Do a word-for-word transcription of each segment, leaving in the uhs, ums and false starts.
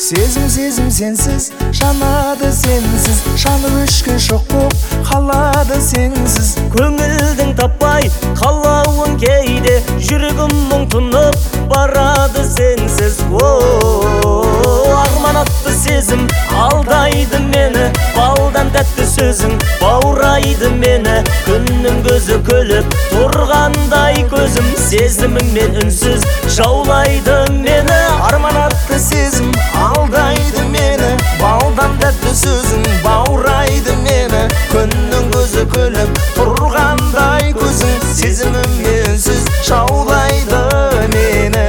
Сезім сезім сенсіз, жанады сенсіз, жаны өшке шоқ боп қалады сенсіз. Көңілдің таппай қалауын кейде, жүрегім мұң тұнып барады сенсіз. Арман атты сезім алдайды мені, балдан тәтті сөзің баурайды мені. Күннің көзі күліп тұрғандай көзім, сезіміңмен үнсіз жаулайды мені. Арман атты сезім алдайды мені, балдан тәтті сөзің баурайды мені. Күннің көзі күліп тұрғандай көзің, сезіміңмен үнсіз жаулайды мені.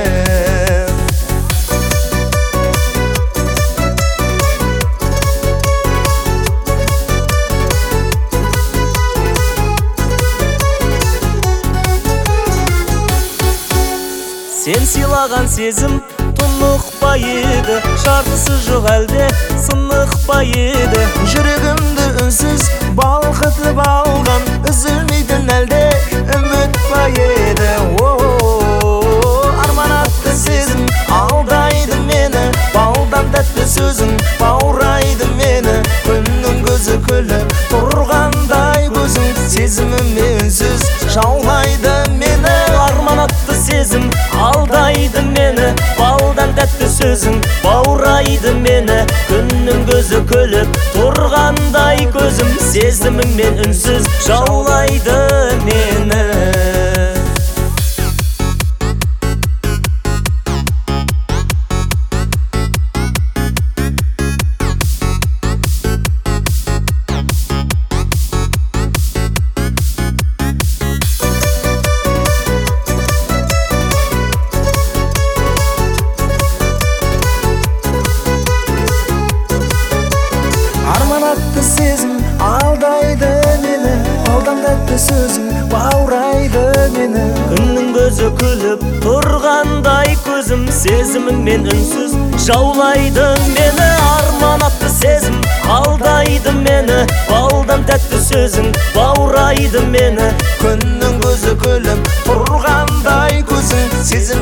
Сен сыйлаған сезім тұнықпа еді, жартысы жоқ әлде сынықпа еді. Жүрегімді үнсіз балқытып алған, үзілмейтін әлде үміт па еді. Арман атты сезім алдайды мені, балдан тәтті сөзің баурайды мені. Күннің көзі күліп тұрғандай көзің, сезіміммен үнсіз жаулайды мені. Арман атты сезім алдайды мені, балдан тәтті сөзің баурайды мені. Күннің көзі күліп тұрғандай көзім, сезіміңмен үнсіз жаулайды мені. Арман атты сезім алдайды мені, балдан тәтті сөзің баурайды мені. Күннің көзі күліп тұрғандай көзім, сезіміңмен үнсіз жаулайды мені. Арман атты сезім алдайды мені, балдан тәтті сөзің баурайды мені. Күннің көзі күліп тұрғандай көзің, сезім